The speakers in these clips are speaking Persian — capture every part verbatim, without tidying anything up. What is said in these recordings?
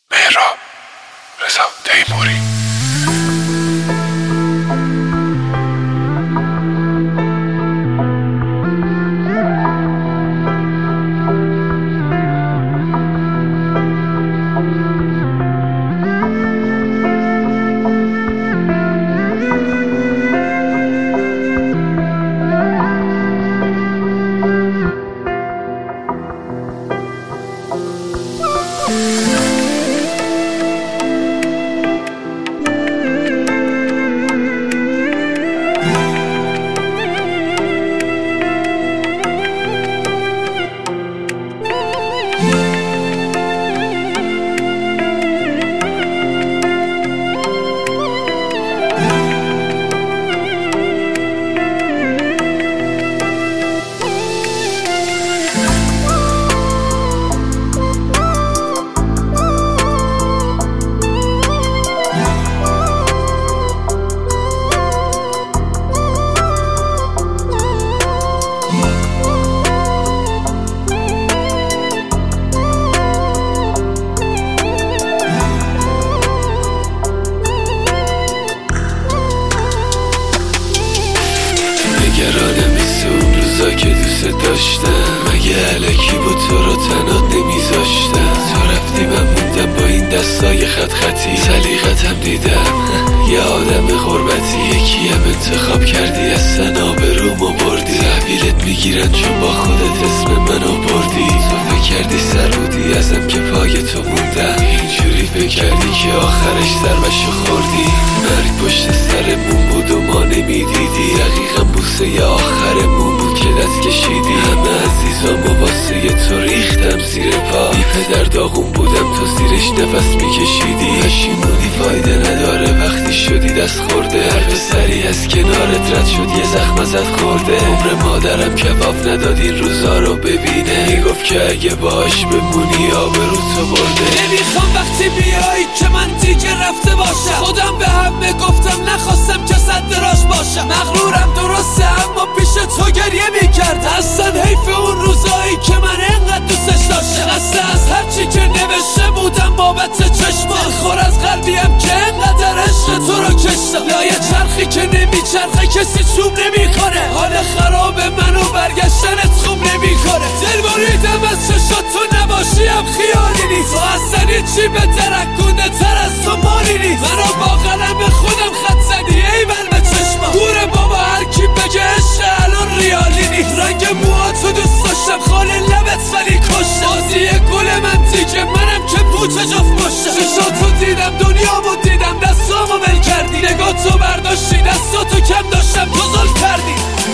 مهراب رضا تیموری. نگرانم نیست اون روزا که دوست داشتم، مگه علکی با تو رو تنها نمیذاشتم. تو رفتی من موندم با این دستای خط خطی، سلیقتم دیدم یه آدم غربتی. یکی هم انتخاب کردی اصلا آبرومو بردی، تحویلت میگیرن چون با خودت اسم منو بردی. تو فکر کردی سر بودی ازم که پای تو موندم، اینجوری فکر کردی که آخرش ضربشو خوردی. مرگ پشت سرمون بود و ما نمیدیدی، دقیقا بوسه آخرمون بود که دست کشیدی. همه عزیزامو واسه تو ریختم زیر پا، بی پدر داغون بودم تو زیرش نفس میکشیدی. پشیمونی فایده نداره وقتی شدی دست خورده، هر پسری از کنارت رد شد یه زخم ازت خورده. عمر مادرم کباب نداد این روزا رو ببینه، میگفت که اگه باش بمونی آبرو تو برده. نمیخوام وقتی بیایی که من دیگه رفته باشم، خودم به همه گفتم نخواستم که صد راش باشم. مغرورم درسته اما پیش تو گریه میکرد، اصلا حیف اون روزایی که من انقدر دوستش داشتم. خسته از هرچی که نوشته بودم بابت چشمان، خور از قلبیم که انقدر عشق تو رو کشتم. لایه چرخی که نمیچرخه کسی چوب نمیکنه، حال خراب منو برگشتنت خوب نمیکنه. دل بریدم از چشات تو نباشیم خیالی نیست، تو اصلا چی به ترکونه تر از تو مالی نیست. منو با قلم خودم خط زدی ایول به چشمم، دوره بابا هر کی بگه عشق الان ریالی نیست. رنگ موهاتو دوست داشتم خال لبت ولی کشتم، بازی گل من دیگه منم که پوچه جفت پشتم. چشاتو دیدم دنیامو دیدم دستامو ول کردی، نگاه تو برداشتی دستاتو کم داشتم تو ظلم کردی.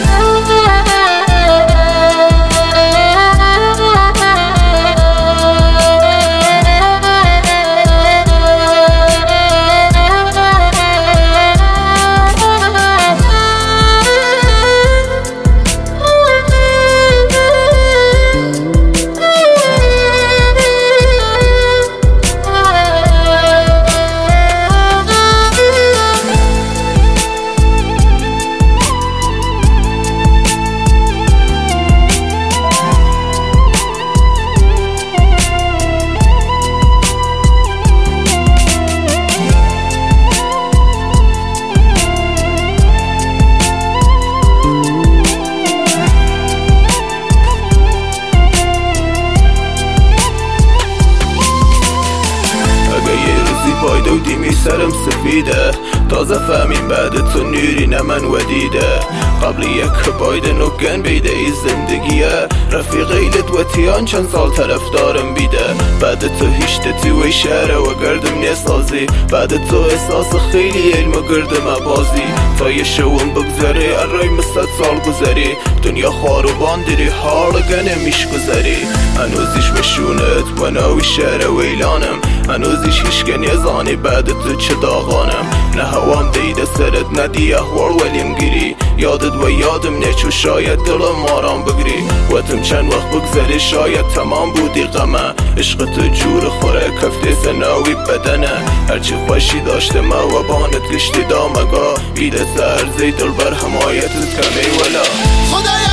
دیمی سرم سفیده، تازه فهمیم بعد تو نیری نه من ودیده. قبل یک باید نگن بیده ای زندگیه، رفیقیلت و تیان چند سال طرف دارم بیده. بعد تو هیشت توی شهره و گردم نیستازی، بعد تو احساس خیلی علم و گردم بازی. تا یه شوم بگذاری ارای مستد سال گذاری، دنیا خوار و باندری حال گنه میش گذاری. هنوزیش بشونت و ناوی شهره ویلانم، هنوزیش هیشگن یزانی بعد تو چه داغانم. نه هوام دیده سرت ندی احوال ولیم گیری، یادت و یادم نچو شاید دلم آرام بگیری. وقتم چند وقت بگذری شاید تمام بودی غمه، عشق تو جور خوره کفته سناوی بدنه. هرچی خوشی داشته ما و بانت گشتی دامگاه، بیده سر زی دل بر حمایتت کمی ولا. خدای